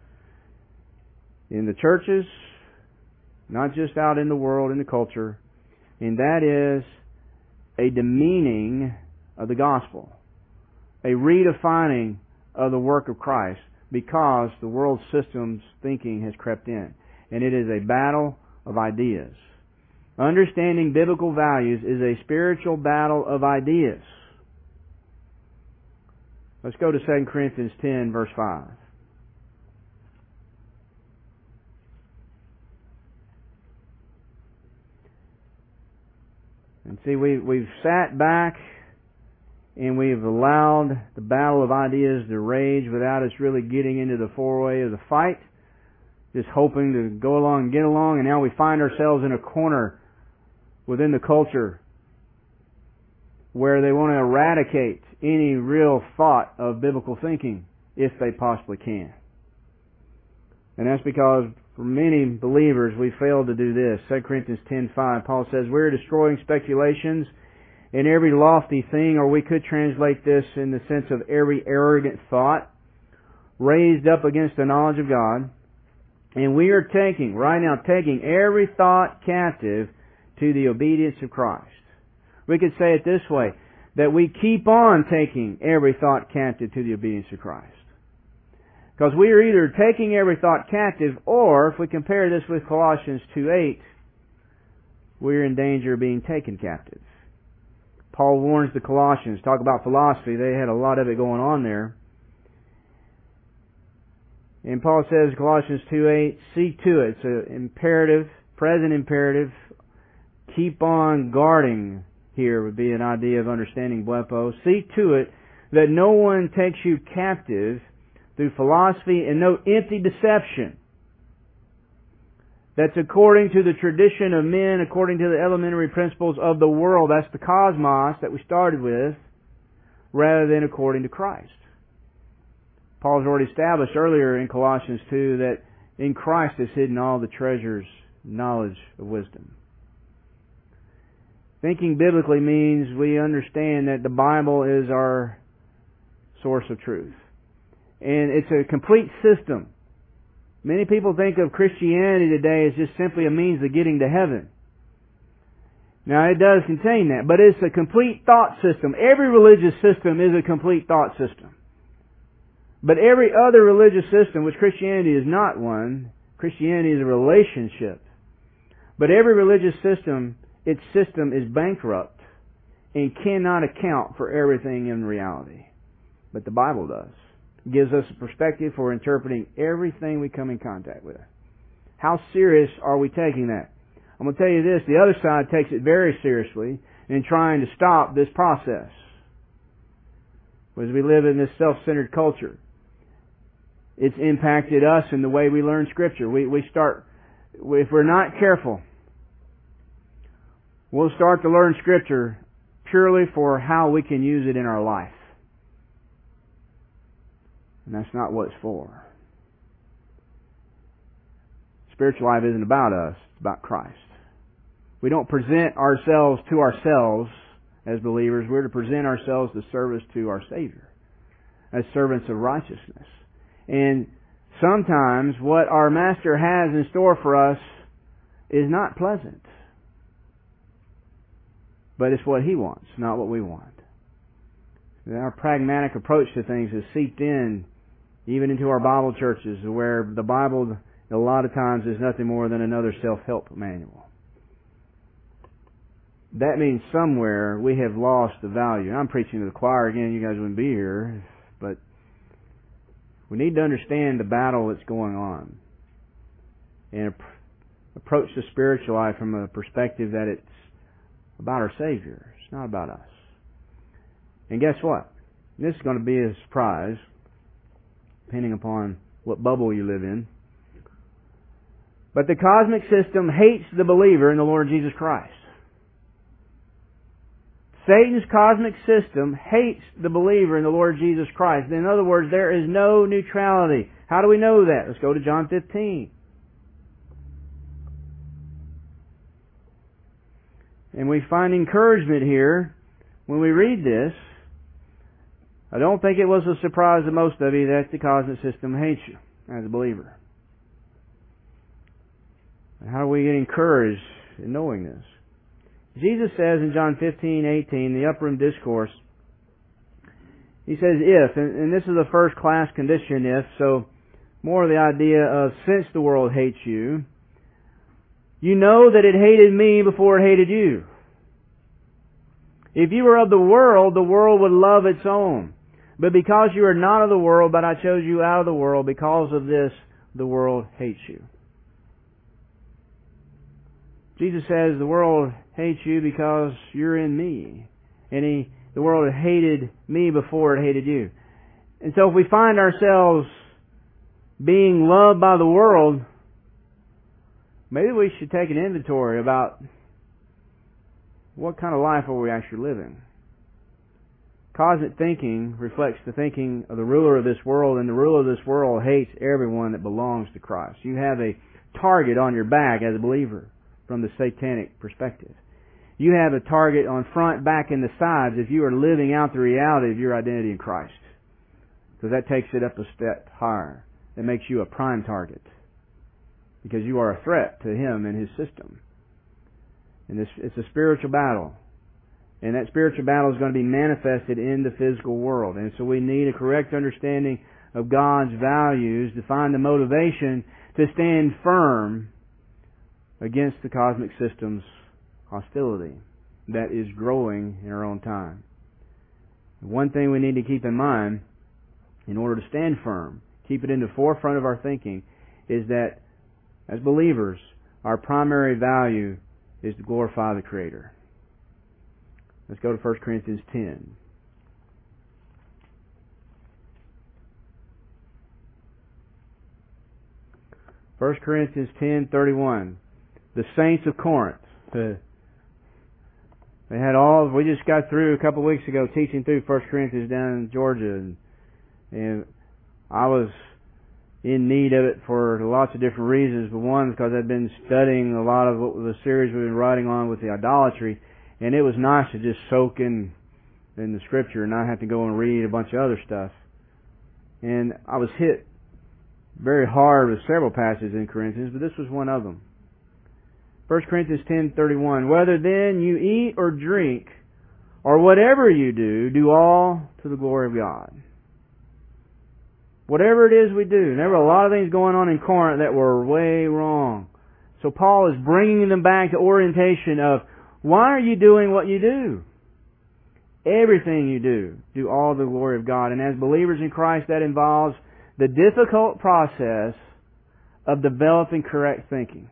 in the churches, not just out in the world, in the culture, and that is a demeaning of the gospel, a redefining of the work of Christ because the world system's thinking has crept in. And it is a battle of ideas. Understanding biblical values is a spiritual battle of ideas. Let's go to 2 Corinthians 10, verse 5. And see, we've sat back and we've allowed the battle of ideas to rage without us really getting into the foray of the fight, just hoping to go along and get along, and now we find ourselves in a corner within the culture where they want to eradicate any real thought of biblical thinking if they possibly can. And that's because for many believers we failed to do this. 2 Corinthians 10:5, Paul says, "We're destroying speculations and every lofty thing," or we could translate this in the sense of every arrogant thought raised up against the knowledge of God. And we are taking every thought captive to the obedience of Christ. We could say it this way, that we keep on taking every thought captive to the obedience of Christ. Because we are either taking every thought captive, or if we compare this with Colossians 2:8, we're in danger of being taken captive. Paul warns the Colossians, talk about philosophy, they had a lot of it going on there. And Paul says, Colossians 2:8, see to it, it's an imperative, present imperative, keep on guarding, here would be an idea of understanding blepo. See to it that no one takes you captive through philosophy and no empty deception that's according to the tradition of men, according to the elementary principles of the world. That's the cosmos that we started with, rather than according to Christ. Paul's already established earlier in Colossians 2 that in Christ is hidden all the treasures, knowledge of wisdom. Thinking biblically means we understand that the Bible is our source of truth. And it's a complete system. Many people think of Christianity today as just simply a means of getting to heaven. Now, it does contain that, but it's a complete thought system. Every religious system is a complete thought system. But every other religious system, which Christianity is not one, Christianity is a relationship. But every religious system, its system is bankrupt and cannot account for everything in reality. But the Bible does. It gives us a perspective for interpreting everything we come in contact with. How serious are we taking that? I'm going to tell you this, the other side takes it very seriously in trying to stop this process. As we live in this self-centered culture, it's impacted us in the way we learn Scripture. If we're not careful, we'll start to learn Scripture purely for how we can use it in our life. And that's not what it's for. Spiritual life isn't about us, it's about Christ. We don't present ourselves to ourselves as believers. We're to present ourselves to service to our Savior as servants of righteousness. And sometimes what our Master has in store for us is not pleasant. But it's what He wants, not what we want. And our pragmatic approach to things has seeped in even into our Bible churches, where the Bible a lot of times is nothing more than another self-help manual. That means somewhere we have lost the value. I'm preaching to the choir again, you guys wouldn't be here, but we need to understand the battle that's going on and approach the spiritual life from a perspective that it's about our Savior. It's not about us. And guess what? This is going to be a surprise, depending upon what bubble you live in. But the cosmic system hates the believer in the Lord Jesus Christ. Satan's cosmic system hates the believer in the Lord Jesus Christ. In other words, there is no neutrality. How do we know that? Let's go to John 15. And we find encouragement here when we read this. I don't think it was a surprise to most of you that the cosmic system hates you as a believer. And how do we get encouraged in knowing this? Jesus says in John 15:18, the Upper Room Discourse, He says if, and this is a first class condition if, so more of the idea of since the world hates you, you know that it hated me before it hated you. If you were of the world would love its own. But because you are not of the world, but I chose you out of the world, because of this, the world hates you. Jesus says the world hates you because you're in me. And the world had hated me before it hated you. And so if we find ourselves being loved by the world, maybe we should take an inventory about what kind of life are we actually living. Cosmic thinking reflects the thinking of the ruler of this world, and the ruler of this world hates everyone that belongs to Christ. You have a target on your back as a believer from the satanic perspective. You have a target on front, back, and the sides if you are living out the reality of your identity in Christ. Because that takes it up a step higher. It makes you a prime target. Because you are a threat to Him and His system. And it's a spiritual battle. And that spiritual battle is going to be manifested in the physical world. And so we need a correct understanding of God's values to find the motivation to stand firm against the cosmic system's hostility that is growing in our own time. One thing we need to keep in mind in order to stand firm, keep it in the forefront of our thinking, is that as believers, our primary value is to glorify the Creator. Let's go to 1 Corinthians 10. First Corinthians 10:31. The saints of Corinth. They had we just got through a couple of weeks ago teaching through 1 Corinthians down in Georgia, and I was in need of it for lots of different reasons, but one, because I'd been studying a lot of the series we've been writing on with the idolatry, and it was nice to just soak in the Scripture and not have to go and read a bunch of other stuff. And I was hit very hard with several passages in Corinthians, but this was one of them. 1 Corinthians 10:31. Whether then you eat or drink, or whatever you do, do all to the glory of God. Whatever it is we do. And there were a lot of things going on in Corinth that were way wrong. So Paul is bringing them back to orientation of, why are you doing what you do? Everything you do all to the glory of God. And as believers in Christ, that involves the difficult process of developing correct thinking.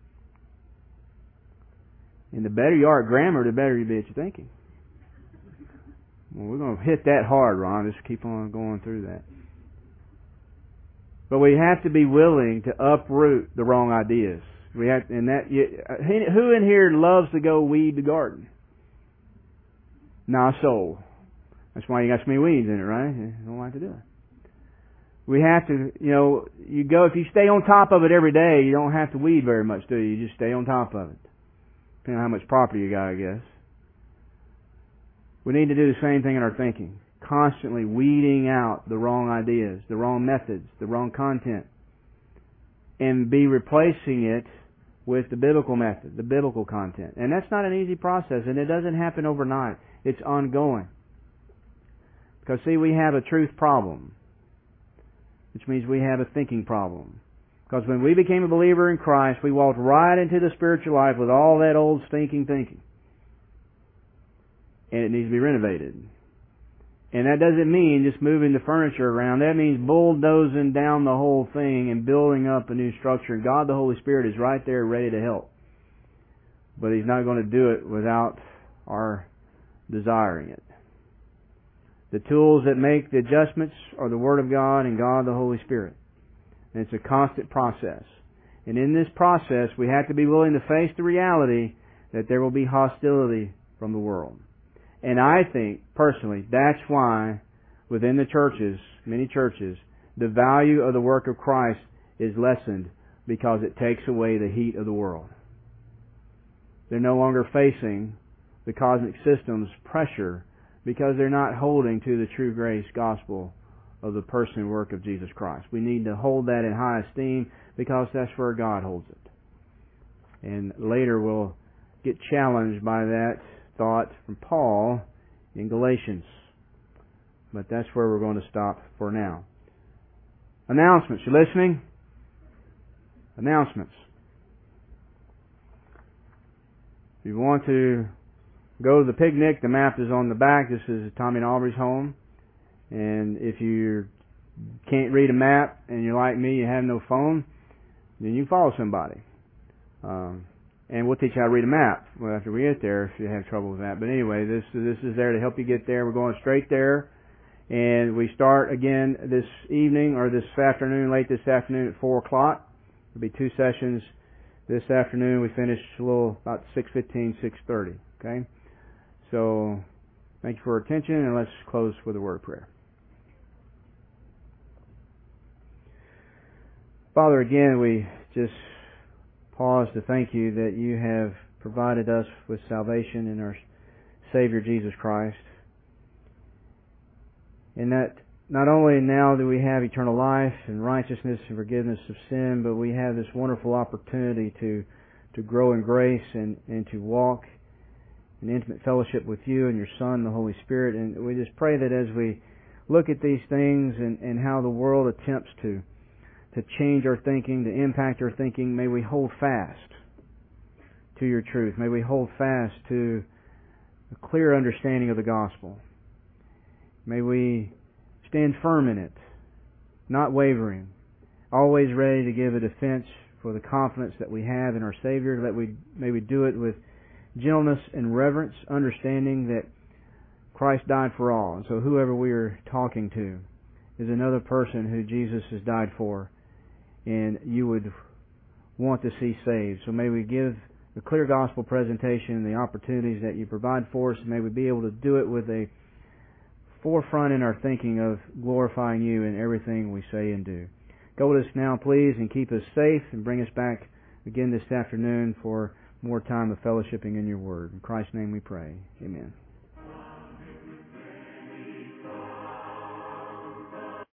And the better you are at grammar, the better you be at your thinking. Well, we're going to hit that hard, Ron. Just keep on going through that. But we have to be willing to uproot the wrong ideas. Who in here loves to go weed the garden? Not a soul. That's why you got so many weeds in it, right? You don't like to do it. We have to, if you stay on top of it every day, you don't have to weed very much, do you? You just stay on top of it. Depending on how much property you got, I guess. We need to do the same thing in our thinking. Constantly weeding out the wrong ideas, the wrong methods, the wrong content. And be replacing it with the biblical method, the biblical content. And that's not an easy process, and it doesn't happen overnight. It's ongoing. Because see, we have a truth problem, which means we have a thinking problem. Because when we became a believer in Christ, we walked right into the spiritual life with all that old stinking thinking. And it needs to be renovated. And that doesn't mean just moving the furniture around. That means bulldozing down the whole thing and building up a new structure. And God the Holy Spirit is right there ready to help. But He's not going to do it without our desiring it. The tools that make the adjustments are the Word of God and God the Holy Spirit. And it's a constant process. And in this process, we have to be willing to face the reality that there will be hostility from the world. And I think, personally, that's why within the churches, many churches, the value of the work of Christ is lessened because it takes away the heat of the world. They're no longer facing the cosmic system's pressure because they're not holding to the true grace gospel of the person and work of Jesus Christ. We need to hold that in high esteem because that's where God holds it. And later we'll get challenged by that thought from Paul in Galatians. But that's where we're going to stop for now. Announcements. You listening? Announcements. If you want to go to the picnic, the map is on the back. This is Tommy and Aubrey's home. And if you can't read a map and you're like me, you have no phone, then you can follow somebody. And we'll teach you how to read a map after we get there if you have trouble with that. But anyway, this is there to help you get there. We're going straight there. And we start again this evening or this afternoon, late this afternoon at 4 o'clock. There'll be 2 sessions this afternoon. We finish a little about 6:15, 6:30. Okay? So, thank you for your attention, and let's close with a word of prayer. Father, again, we just pause to thank you that you have provided us with salvation in our Savior Jesus Christ. And that not only now do we have eternal life and righteousness and forgiveness of sin, but we have this wonderful opportunity to grow in grace and to walk in intimate fellowship with you and your Son, the Holy Spirit. And we just pray that as we look at these things and how the world attempts to change our thinking, to impact our thinking, may we hold fast to your truth. May we hold fast to a clear understanding of the gospel. May we stand firm in it, not wavering, always ready to give a defense for the confidence that we have in our Savior. May we do it with gentleness and reverence, understanding that Christ died for all. And so whoever we are talking to is another person who Jesus has died for, and you would want to see saved. So may we give the clear gospel presentation and the opportunities that you provide for us. May we be able to do it with a forefront in our thinking of glorifying you in everything we say and do. Go with us now, please, and keep us safe, and bring us back again this afternoon for more time of fellowshipping in your word. In Christ's name we pray. Amen.